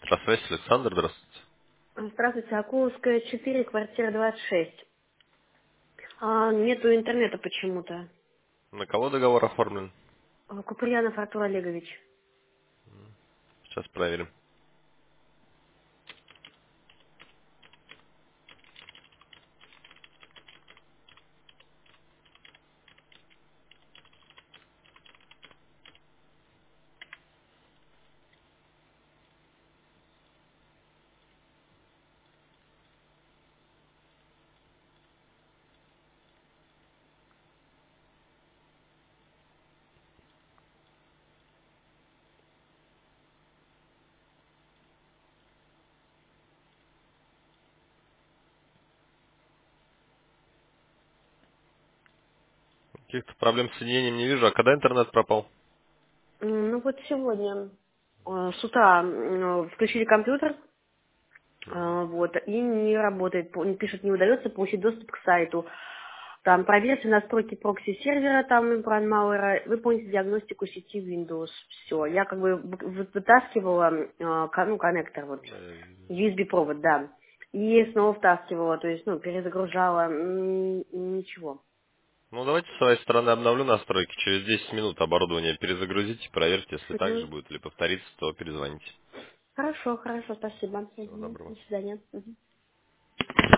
Электросвязь, Александр, здравствуйте. Здравствуйте, Акуловская, 4, квартира 26. Нету интернета почему-то. На кого договор оформлен? Куприянов Артур Олегович. Сейчас проверим. Каких-то проблем с соединением не вижу. А когда интернет пропал? Ну вот сегодня с утра включили компьютер, вот, и не работает, пишет, не удается получить доступ к сайту. Там проверьте настройки прокси-сервера, там Malware, выполните диагностику сети Windows. Все. Я как бы вытаскивала коннектор, вот, Да, я вижу. USB-провод, да. И снова втаскивала, то есть, перезагружала, ничего. Ну, давайте с своей стороны обновлю настройки. Через 10 минут оборудование перезагрузите, проверьте. Если так же Мгм. будет или повторится, то перезвоните. Хорошо, хорошо, спасибо. Всего Мгм. доброго. До свидания. Мгм.